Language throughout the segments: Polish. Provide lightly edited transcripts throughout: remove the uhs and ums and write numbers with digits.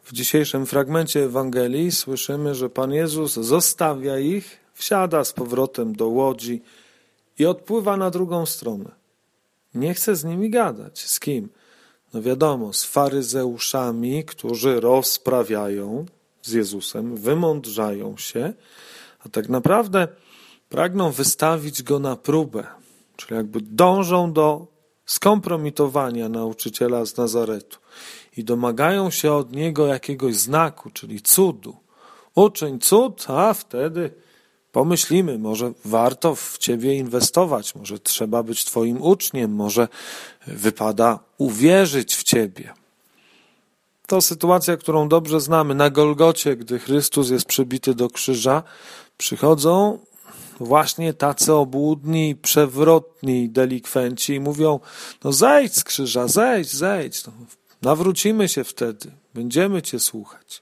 W dzisiejszym fragmencie Ewangelii słyszymy, że Pan Jezus zostawia ich, wsiada z powrotem do łodzi i odpływa na drugą stronę. Nie chce z nimi gadać. Z kim? No wiadomo, z faryzeuszami, którzy rozprawiają z Jezusem, wymądrzają się, a tak naprawdę pragną wystawić Go na próbę, czyli jakby dążą do skompromitowania nauczyciela z Nazaretu i domagają się od Niego jakiegoś znaku, czyli cudu. Uczyń cud, a wtedy pomyślimy, może warto w Ciebie inwestować, może trzeba być Twoim uczniem, może wypada uwierzyć w Ciebie. To sytuacja, którą dobrze znamy. Na Golgocie, gdy Chrystus jest przybity do krzyża, przychodzą właśnie tacy obłudni, przewrotni delikwenci i mówią, no zejdź z krzyża, zejdź. No, nawrócimy się wtedy, będziemy Cię słuchać.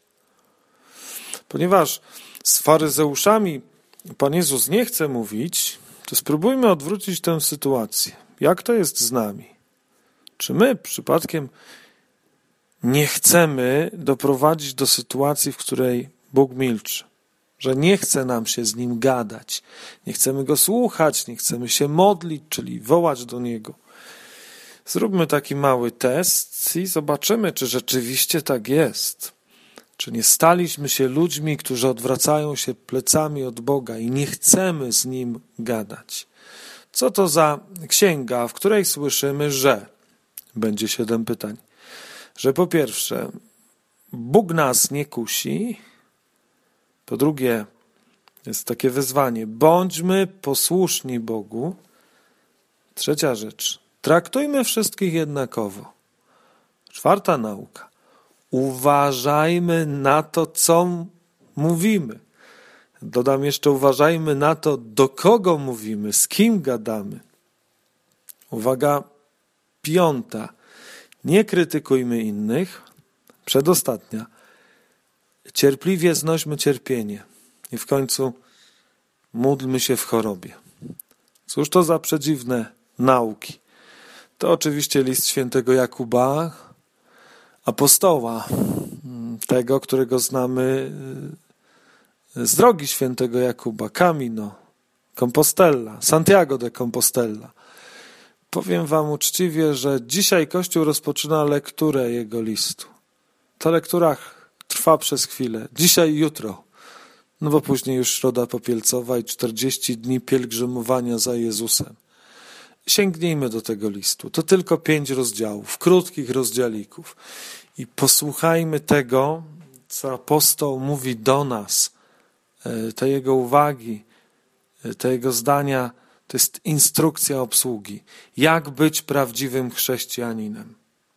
Ponieważ z faryzeuszami Pan Jezus nie chce mówić, to spróbujmy odwrócić tę sytuację. Jak to jest z nami? Czy my przypadkiem nie chcemy doprowadzić do sytuacji, w której Bóg milczy? Że nie chce nam się z Nim gadać, nie chcemy Go słuchać, nie chcemy się modlić, czyli wołać do Niego. Zróbmy taki mały test i zobaczymy, czy rzeczywiście tak jest. Czy nie staliśmy się ludźmi, którzy odwracają się plecami od Boga i nie chcemy z Nim gadać. Co to za księga, w której słyszymy, że będzie 7 pytań. Że po pierwsze, Bóg nas nie kusi. Po drugie, jest takie wyzwanie, bądźmy posłuszni Bogu. 3. rzecz, traktujmy wszystkich jednakowo. 4. nauka, uważajmy na to, co mówimy. Dodam jeszcze, uważajmy na to, do kogo mówimy, z kim gadamy. Uwaga 5. Nie krytykujmy innych. Przedostatnia. Cierpliwie znośmy cierpienie. I w końcu módlmy się w chorobie. Cóż to za przedziwne nauki? To oczywiście list świętego Jakuba, apostoła, tego, którego znamy z drogi świętego Jakuba, Camino, Compostela, Santiago de Compostela. Powiem wam uczciwie, że dzisiaj Kościół rozpoczyna lekturę jego listu. Ta lektura trwa przez chwilę, dzisiaj i jutro, no bo później już Środa Popielcowa i 40 dni pielgrzymowania za Jezusem. Sięgnijmy do tego listu. To tylko 5 rozdziałów, krótkich rozdziałików. I posłuchajmy tego, co apostoł mówi do nas. Te jego uwagi, te jego zdania, to jest instrukcja obsługi. Jak być prawdziwym chrześcijaninem.